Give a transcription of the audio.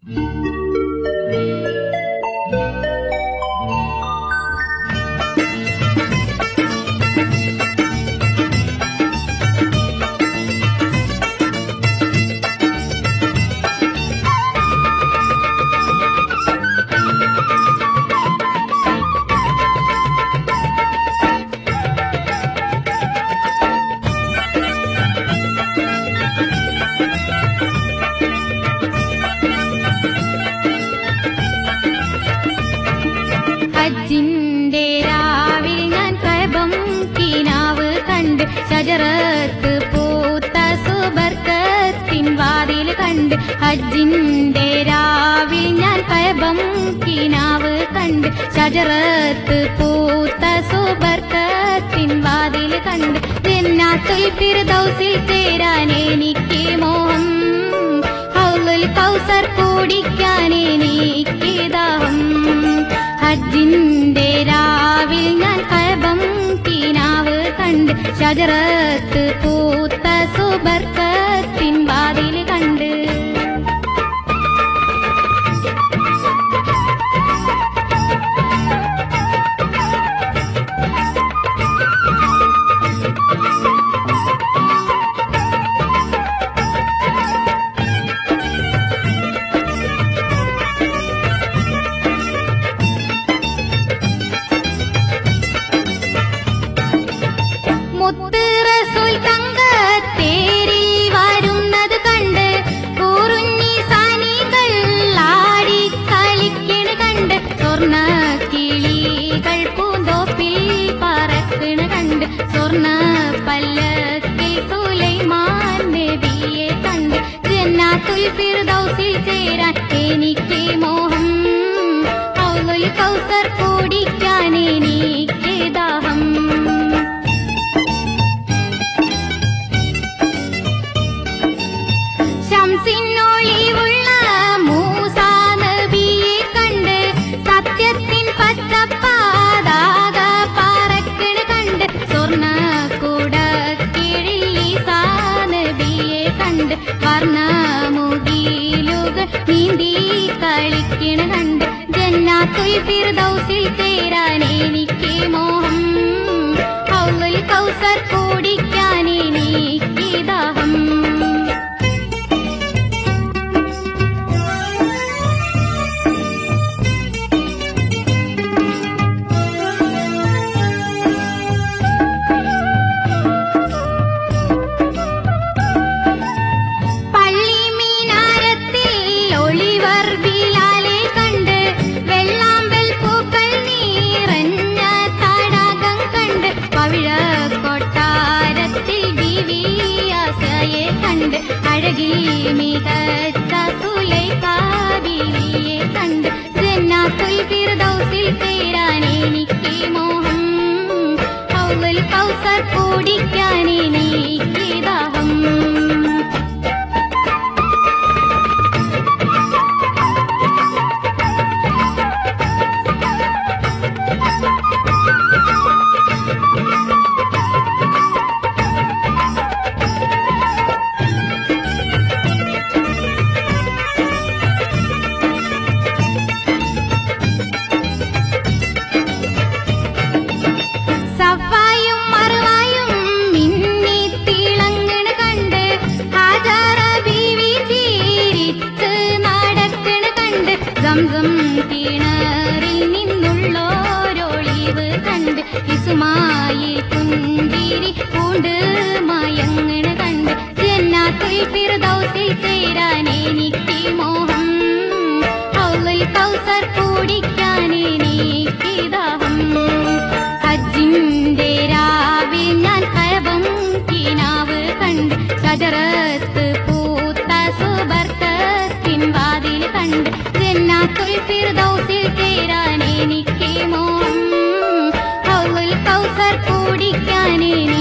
ഹജ്ജിന്റെ രാവിൽ ഞാൻ കഅബം കിനാവ് കണ്ട് ഷജറത്ത് പൂത്ത സുബർക്കത്തിൻ വാതിൽ കണ്ട് ഹജ്ജിന്റെ രാവിൽ ഞാൻ കഅബം കിനാവ് കണ്ട് ഷജറത്ത് പൂത്ത സുബർക്കത്തിൻ വാതിൽ കണ്ട് ജന്നാത്തുൽ ഫിർദൗസിൽ ചേരാൻ എനിക്ക് മോഹം ഹൗലുൽ കൗസർ കുടിക്കാൻ എനിക്ക് ദാഹം ഹജ്ജിന്റെ രാവിൽ ഞാൻ കഅബം കിനാവ് കണ്ട് ഷജറത്ത് പൂത്ത സുബർക്കത്തിൻ വാതിൽ കണ്ട് മുത്ത് റസൂൽ തങ്കത്തേരിൽ വരുന്നത് കണ്ട് കൂറുഞ്ഞി സാനികൾ ആടി കളിക്കണ കണ്ട് സ്വർണ്ണ കിളികൾ പൂന്തോപ്പിൽ പറക്കണ കണ്ട് സ്വർണ്ണ പല്ലക്കിൽ സുലൈമാൻ നബിയെ കണ്ട് ജന്നാത്തുൽ ഫിർദൗസിൽ ചേരാൻ എനിക്ക് മോഹം ഹൗലുൽ കൗസർ കുടിക്കാൻ എനിക്ക് ദാഹം ശംസിനൊളിവുള്ള മൂസാ നബിയെ കണ്ട് സത്യത്തിൻ പച്ചപ്പാതാക പറക്കണ കണ്ട് സ്വർണ്ണ കുടക്കിഴിൽ ഈസാ നബിയെ കണ്ട് വർണ്ണമുകിലുകൾ നീന്തി കളിക്കണ കണ്ട് ജന്നാത്തുൽ ഫിർദൗസിൽ ചേരാൻ എനിക്ക് മോഹം ഹൗലുൽ കൗസർ കുടിക്കാൻ എനിക്ക് ദാഹം അഴകിൽ മികച്ച സുലൈഖാ ബീവിയെ കണ്ട് ജന്നാത്തുൽ ഫിർദൗസിൽ ചേരാൻ എനിക്ക് മോഹം ഹൗലുൽ കൗസർ കുടിക്കാൻ എനിക്ക് ദാഹം സഫായും മറുവായും മിന്നി തിളങ്ങണ കണ്ട് ഹാജറ ബീവി ചിരിച്ച് നടക്കണ കണ്ട് സംസം കിണറിൽ നിന്നുള്ളോരൊളിവ് കണ്ട് ഇസ്മായിൽ പുഞ്ചിരി പൂണ്ട് മയങ്ങണ കണ്ട് ജന്നാത്തുൽ ഫിർദൗസിൽ ചേരാൻ എനിക്ക് മോഹം ഹൗലുൽ കൗസർ കുടിക്കാൻ എനിക്ക് ദാഹം ഹജ്ജിന്റെ രാവിൽ ഞാൻ കഅബം കിനാവ് കണ്ട് ഷജറത്ത് പൂത്ത സുബർക്കത്തിൻ വാതിൽ കണ്ട് ജന്നാത്തുൽ ഫിർദൗസിൽ ചേരാൻ എനിക്ക് മോഹം ഹൗലുൽ കൗസർ കുടിക്കാൻ